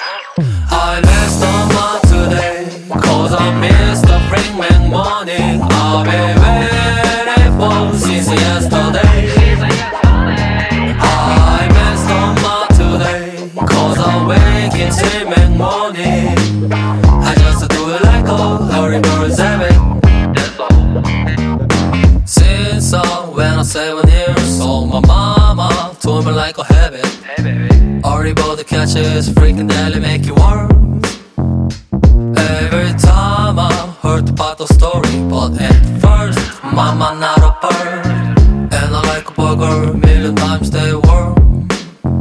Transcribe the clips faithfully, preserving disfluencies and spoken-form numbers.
I messed up my today, cause I missed the freaking morning. I've been waiting for since yesterday. I messed up my today, cause I wake in till morning. I just do it like a hurry bird seven. Since I when I was seven years old, my mama told me like a habit. Early bird catches freaking daily make you warm. Every time I heard about the story, but at first, mama not a bird, and I like a burger a million times they warm.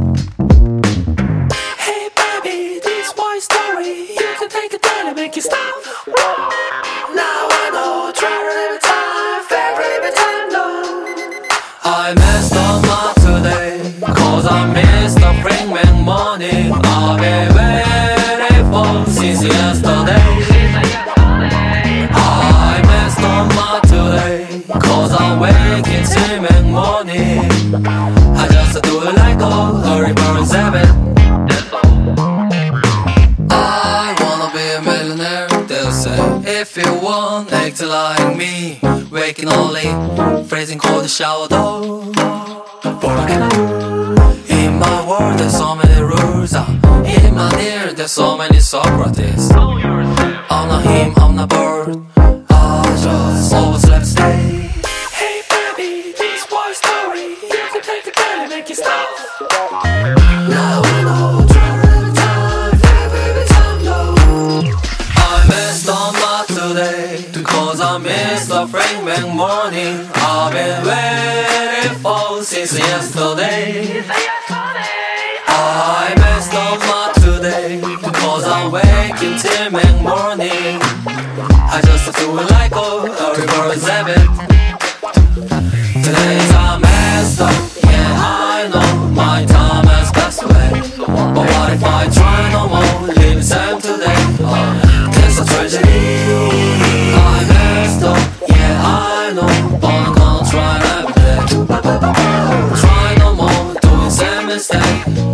Hey baby, this my story. You can take it down and make it stop. Now I know, try it every time, favorite every time, no. I messed up my today, cause I missed the freaking morning. I've been waiting for since yesterday. I messed up my today, cause I wake in till morning. I just do it like a hurry bird seven. I wanna be a millionaire, they'll say. If you want, act like me. Waking early, freezing cold in shower though. What can I do? In my world there's so many rules. uh, In my ear there's so many Socrates. I'm not him, I'm not bird, I just overslept stay. Hey baby, this boy story. You can take the pen and make it stop. Now I know, try every time, every time, no. I messed up my today, cause I missed the freaking morning. I've been waiting for since yesterday. I messed up my today, cause I wake until morning. I just do it like a early bird seven. Today's I messed up, yeah I know my time has passed away. But what if I try no more, leave the same today? Oh, that's a tragedy. I messed up, yeah I know, but I'm gonna try every day. Try no more, doing same mistake.